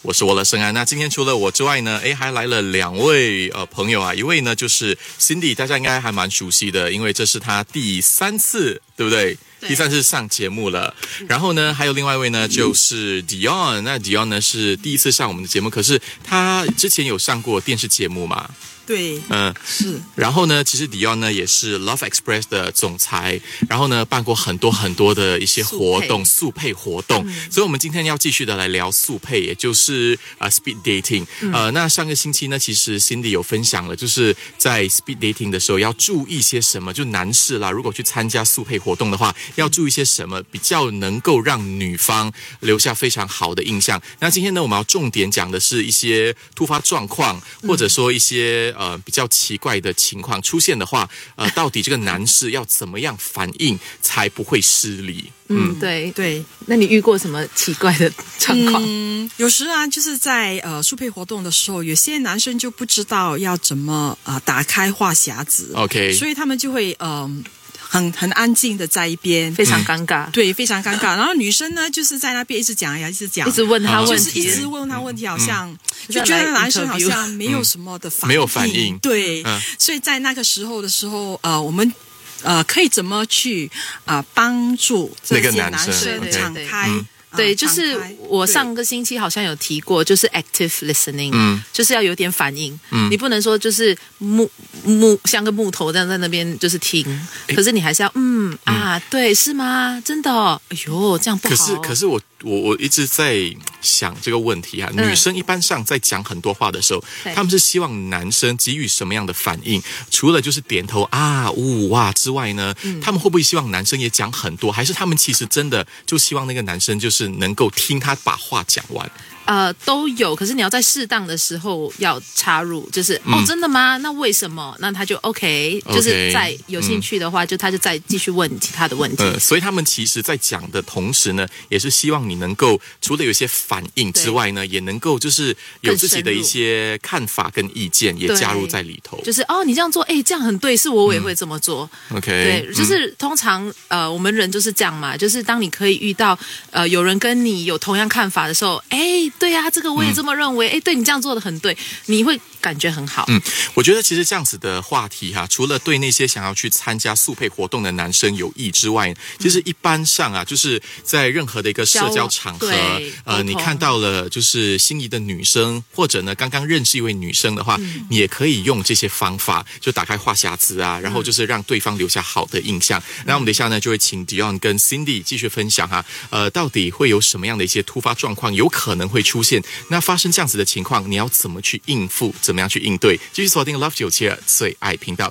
我是我的生安。那今天除了我之外呢，还来了两位朋友啊，一位呢就是 Cindy， 大家应该还蛮熟悉的，因为这是她第3次，对不对？第3次上节目了。然后呢，还有另外一位呢，就是 Dion。那 Dion 呢是第1次上我们的节目，可是他之前有上过电视节目嘛？ 对，是。 然后呢，其实 Dion 呢也是 Love Express 的总裁，然后呢办过很多的一些活动，速配活动。所以我们今天要继续的来聊速配，也就是speed dating。那上个星期呢，其实 Cindy 有分享了，就是在 speed dating 的时候要注意些什么，就男士啦，如果去参加速配活动的话，要注意些什么，比较能够让女方留下非常好的印象。那今天呢，我们要重点讲的是一些突发状况，或者说一些比较奇怪的情况出现的话，到底这个男士要怎么样反应才不会失礼？ 对。那你遇过什么奇怪的状况？ 有时啊，就是在速配活动的时候，有些男生就不知道要怎么打开话匣子 ，OK， 所以他们就会很安静的在一边， 非常尴尬， 对，非常尴尬。然后女生呢，就是在那边一直讲呀，一直问他问题， 就是一直问他问题，好像就觉得男生好像没有什么的反应， 没有反应， 对，所以在那个时候的时候，我们可以怎么去帮助这些男生敞开？ 对，就是我上个星期好像有提过，就是 active listening，就是要有点反应，你不能说就是像个木头这样在那边就是听，可是你还是要对，是吗？真的哎呦，这样不好。 可是我一直在想这个问题啊，女生一般上在讲很多话的时候，他们是希望男生给予什么样的反应？除了就是点头哇之外呢，他们会不会希望男生也讲很多？还是他们其实真的就希望那个男生就是能够听他把话讲完？ 都有，可是你要在适当的时候要插入，就是真的吗？那为什么？那他就 OK， 就是在有兴趣的话，他就再继续问其他的问题。 所以他们其实在讲的同时呢，也是希望你能够除了有一些反应之外呢，也能够就是有自己的一些看法跟意见也加入在里头。 就是你这样做，这样很对，是我也会这么做。 OK， 对，就是通常我们人就是这样嘛，就是当你可以遇到有人跟你有同样看法的时候，对啊，这个我也这么认为。对，你这样做的很对，你会感觉很好。 我觉得其实这样子的话题除了对那些想要去参加速配活动的男生有益之外，其实一般上就是在任何的一个社交场合，你看到了就是心仪的女生，或者呢刚刚认识一位女生的话，你也可以用这些方法，就打开话匣子然后就是让对方留下好的印象。那我们等一下呢就会请 Dion 跟 Cindy 继续分享到底会有什么样的一些突发状况有可能会出现，那发生这样子的情况，你要怎么去应付，怎么样去应对？继续锁定 Love 97最爱频道，